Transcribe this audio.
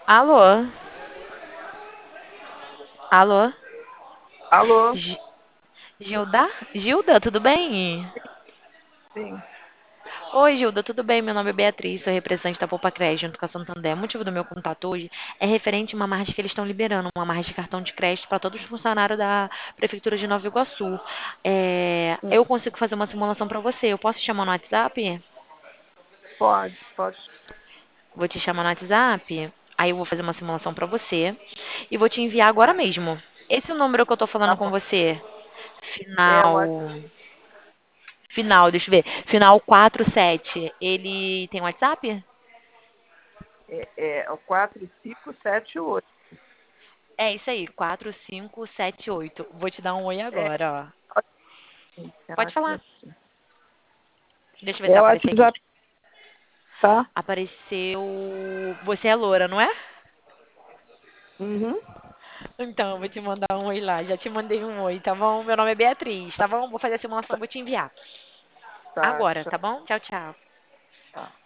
Alô? Alô? Alô? Gi- Gilda? Gilda, tudo bem? Sim. Oi, Gilda, tudo bem? Meu nome é Beatriz, sou representante da Poupa Crédito junto com a Santander. O motivo do meu contato hoje é referente a uma margem que eles estão liberando, uma margem de cartão de crédito para todos os funcionários da Prefeitura de Nova Iguaçu. Hum, Eu consigo fazer uma simulação para você. Eu posso te chamar no WhatsApp? pode. Vou te chamar no WhatsApp, aí eu vou fazer uma simulação para você e vou te enviar agora Tá, mesmo. Esse número que eu tô tá falando com bom. você, É, final deixa eu ver. Final 47. Ele tem WhatsApp? é o 4578. É isso aí, 4578. Vou te dar um oi É, agora, ó. é Pode falar. WhatsApp. Deixa eu ver se É o apareceu aqui. WhatsApp, tá? Apareceu. Você é loura, não é? Uhum. Então, eu vou te mandar um oi lá. Já te mandei um oi, tá bom? Meu nome é Beatriz, tá bom? Vou fazer a simulação, vou te enviar. Tá, Agora, tchau. tá bom? Tchau, tchau. Tá.